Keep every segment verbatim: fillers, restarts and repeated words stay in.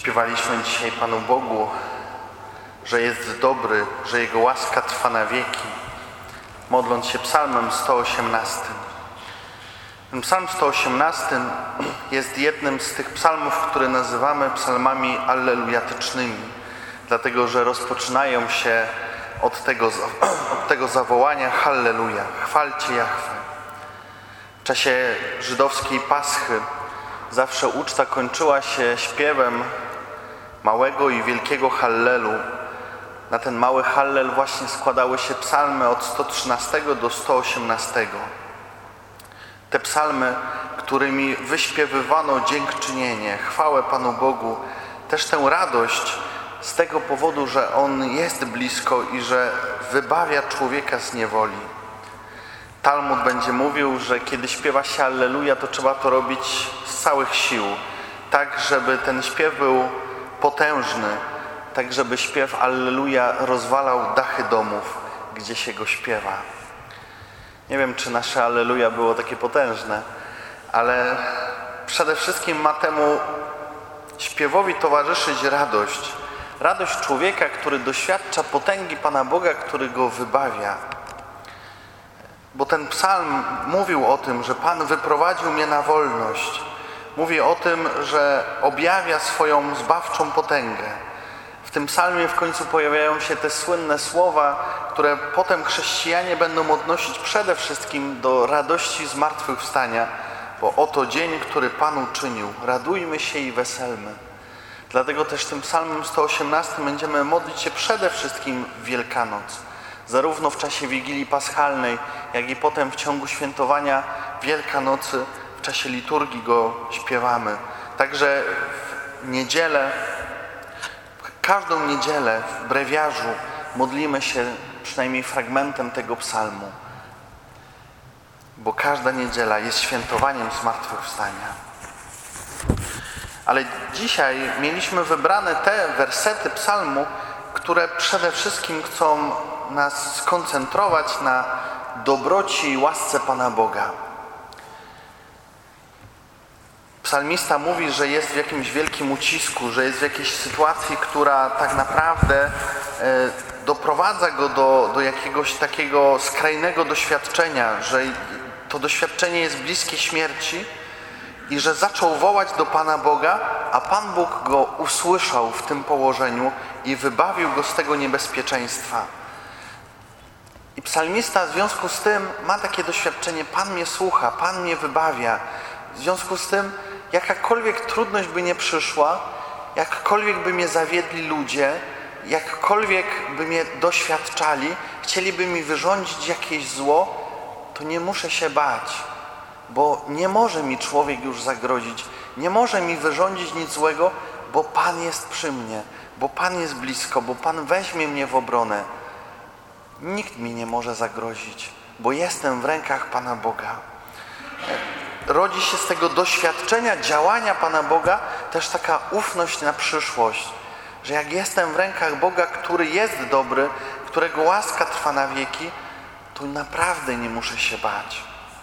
Śpiewaliśmy dzisiaj Panu Bogu, że jest dobry, że Jego łaska trwa na wieki, modląc się psalmem sto osiemnastym. Ten psalm sto osiemnasty jest jednym z tych psalmów, które nazywamy psalmami allelujatycznymi, dlatego że rozpoczynają się od tego, od tego zawołania Halleluja, chwalcie Jahwe. W czasie żydowskiej Paschy zawsze uczta kończyła się śpiewem małego i wielkiego Hallelu. Na ten mały Hallel właśnie składały się psalmy od sto trzynastego do sto osiemnastego. Te psalmy, którymi wyśpiewywano dziękczynienie, chwałę Panu Bogu, też tę radość z tego powodu, że On jest blisko i że wybawia człowieka z niewoli. Talmud będzie mówił, że kiedy śpiewa się Alleluja, to trzeba to robić z całych sił, tak żeby ten śpiew był potężny, tak żeby śpiew Alleluja rozwalał dachy domów, gdzie się go śpiewa. Nie wiem, czy nasze Alleluja było takie potężne, ale przede wszystkim ma temu śpiewowi towarzyszyć radość. Radość człowieka, który doświadcza potęgi Pana Boga, który go wybawia. Bo ten psalm mówił o tym, że Pan wyprowadził mnie na wolność. Mówi o tym, że objawia swoją zbawczą potęgę. W tym psalmie w końcu pojawiają się te słynne słowa, które potem chrześcijanie będą odnosić przede wszystkim do radości zmartwychwstania, bo oto dzień, który Pan uczynił. Radujmy się i weselmy. Dlatego też tym psalmem sto osiemnastym będziemy modlić się przede wszystkim w Wielkanoc. Zarówno w czasie Wigilii Paschalnej, jak i potem w ciągu świętowania Wielkanocy, w czasie liturgii go śpiewamy. Także w niedzielę, każdą niedzielę w brewiarzu modlimy się przynajmniej fragmentem tego psalmu. Bo każda niedziela jest świętowaniem zmartwychwstania. Ale dzisiaj mieliśmy wybrane te wersety psalmu, które przede wszystkim chcą nas skoncentrować na dobroci i łasce Pana Boga. Psalmista mówi, że jest w jakimś wielkim ucisku, że jest w jakiejś sytuacji, która tak naprawdę e, doprowadza go do, do jakiegoś takiego skrajnego doświadczenia, że to doświadczenie jest bliskie śmierci i że zaczął wołać do Pana Boga, a Pan Bóg go usłyszał w tym położeniu i wybawił go z tego niebezpieczeństwa. I psalmista w związku z tym ma takie doświadczenie, Pan mnie słucha, Pan mnie wybawia. W związku z tym jakakolwiek trudność by nie przyszła, jakkolwiek by mnie zawiedli ludzie, jakkolwiek by mnie doświadczali, chcieliby mi wyrządzić jakieś zło, to nie muszę się bać, bo nie może mi człowiek już zagrozić, nie może mi wyrządzić nic złego, bo Pan jest przy mnie, bo Pan jest blisko, bo Pan weźmie mnie w obronę. Nikt mi nie może zagrozić, bo jestem w rękach Pana Boga. Rodzi się z tego doświadczenia działania Pana Boga też taka ufność na przyszłość, że jak jestem w rękach Boga, który jest dobry, którego łaska trwa na wieki, to naprawdę nie muszę się bać.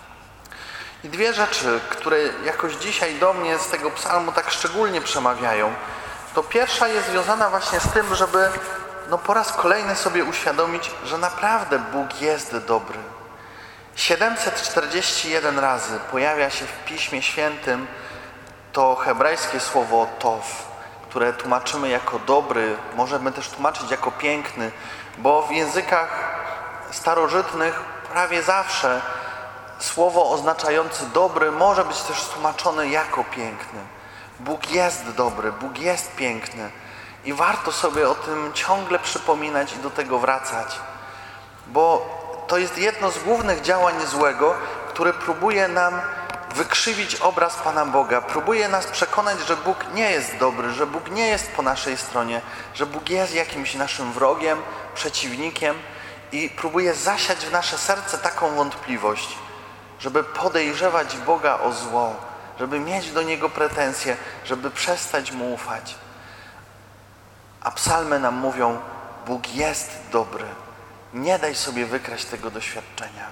I dwie rzeczy, które jakoś dzisiaj do mnie z tego psalmu tak szczególnie przemawiają, to pierwsza jest związana właśnie z tym, żeby no po raz kolejny sobie uświadomić, że naprawdę Bóg jest dobry. siedemset czterdzieści jeden razy pojawia się w Piśmie Świętym to hebrajskie słowo tov, które tłumaczymy jako dobry, możemy też tłumaczyć jako piękny, bo w językach starożytnych prawie zawsze słowo oznaczające dobry może być też tłumaczone jako piękny. Bóg jest dobry, Bóg jest piękny i warto sobie o tym ciągle przypominać i do tego wracać, bo to jest jedno z głównych działań złego, które próbuje nam wykrzywić obraz Pana Boga, próbuje nas przekonać, że Bóg nie jest dobry, że Bóg nie jest po naszej stronie, że Bóg jest jakimś naszym wrogiem, przeciwnikiem i próbuje zasiać w nasze serce taką wątpliwość, żeby podejrzewać Boga o zło, żeby mieć do Niego pretensje, żeby przestać Mu ufać. A psalmy nam mówią, Bóg jest dobry. Nie daj sobie wykraść tego doświadczenia.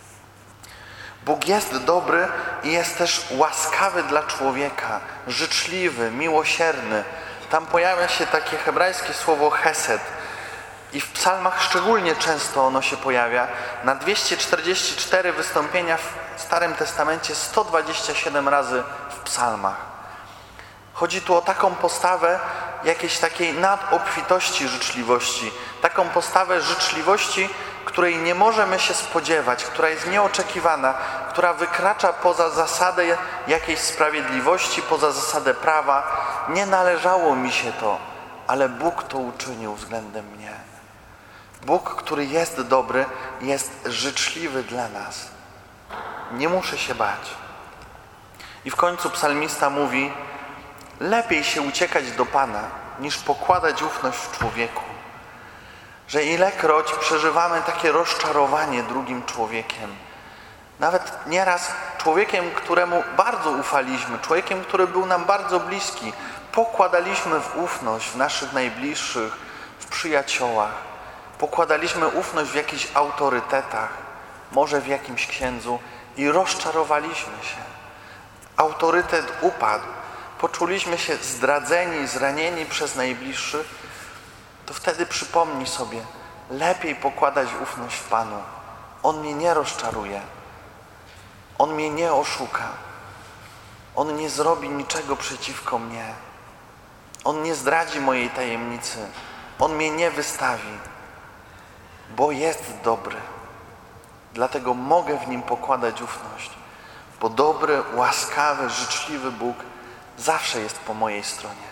Bóg jest dobry i jest też łaskawy dla człowieka, życzliwy, miłosierny. Tam pojawia się takie hebrajskie słowo chesed i w psalmach szczególnie często ono się pojawia. Na dwieście czterdzieści cztery wystąpienia w Starym Testamencie, sto dwadzieścia siedem razy w psalmach. Chodzi tu o taką postawę jakiejś takiej nadobfitości życzliwości, taką postawę życzliwości, której nie możemy się spodziewać, która jest nieoczekiwana, która wykracza poza zasadę jakiejś sprawiedliwości, poza zasadę prawa. Nie należało mi się to, ale Bóg to uczynił względem mnie. Bóg, który jest dobry, jest życzliwy dla nas. Nie muszę się bać. I w końcu psalmista mówi: lepiej się uciekać do Pana, niż pokładać ufność w człowieku. Że ilekroć przeżywamy takie rozczarowanie drugim człowiekiem, nawet nieraz człowiekiem, któremu bardzo ufaliśmy, człowiekiem, który był nam bardzo bliski, pokładaliśmy w ufność w naszych najbliższych, w przyjaciołach, pokładaliśmy ufność w jakichś autorytetach, może w jakimś księdzu i rozczarowaliśmy się. Autorytet upadł, poczuliśmy się zdradzeni, zranieni przez najbliższych, to wtedy przypomnij sobie, lepiej pokładać ufność w Panu. On mnie nie rozczaruje. On mnie nie oszuka. On nie zrobi niczego przeciwko mnie. On nie zdradzi mojej tajemnicy. On mnie nie wystawi, bo jest dobry. Dlatego mogę w Nim pokładać ufność, bo dobry, łaskawy, życzliwy Bóg zawsze jest po mojej stronie.